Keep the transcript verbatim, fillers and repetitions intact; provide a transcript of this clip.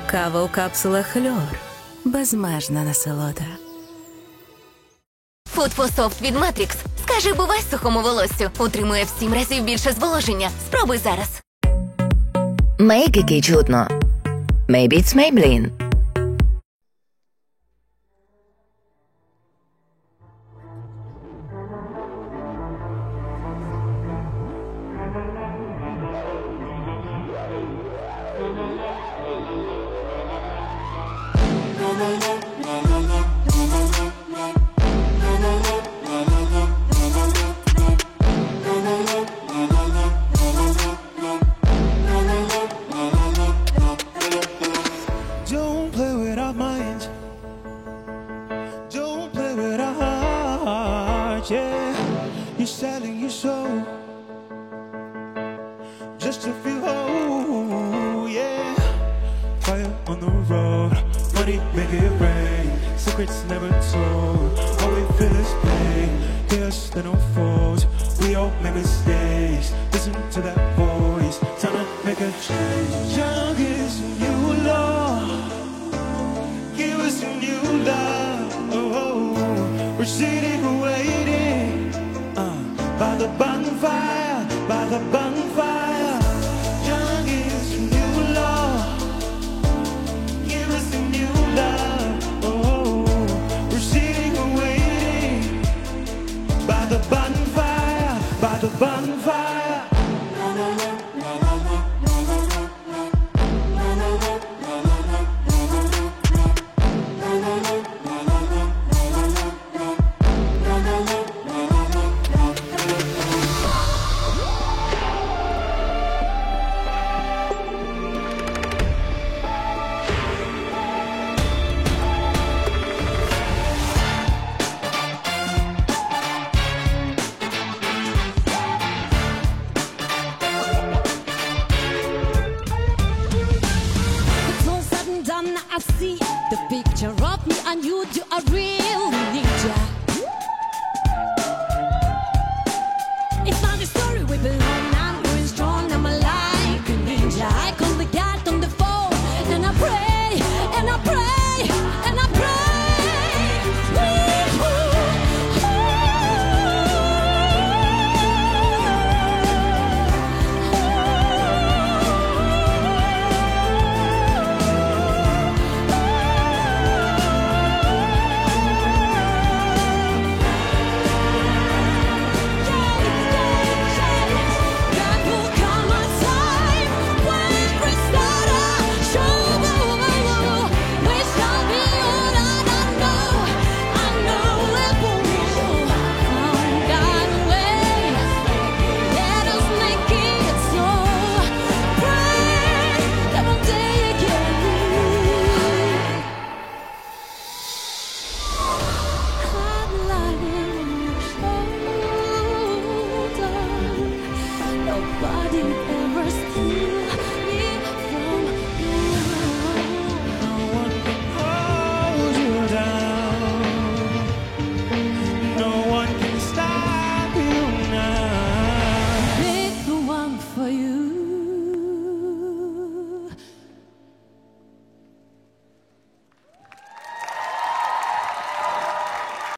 Кава у капсулах Льор. Безмежна насолода. Фудфософт від Matrix. Скажи бувай сухому волоссю. Утримує в сім разів більше зволоження. Спробуй зараз. Мейкики чутно. Maybe it's Maybelline. Don't play with our minds. Don't play with our hearts. Yeah, you're selling your soul just to feel whole. Yeah, fire on the road, money make it rain. Secrets never told. All we feel is pain. Chaos that unfolds. We all make mistakes. Listen to that voice. Time to make a change. Young is new law. Give us a new love. Oh, we're sitting waiting uh, by the bonfire, by the bonfire. Young is a new law. Give us a new love. Oh, we're sitting waiting by the bonfire, by the bonfire. It's all said and done, I see the picture of me and you, you are real.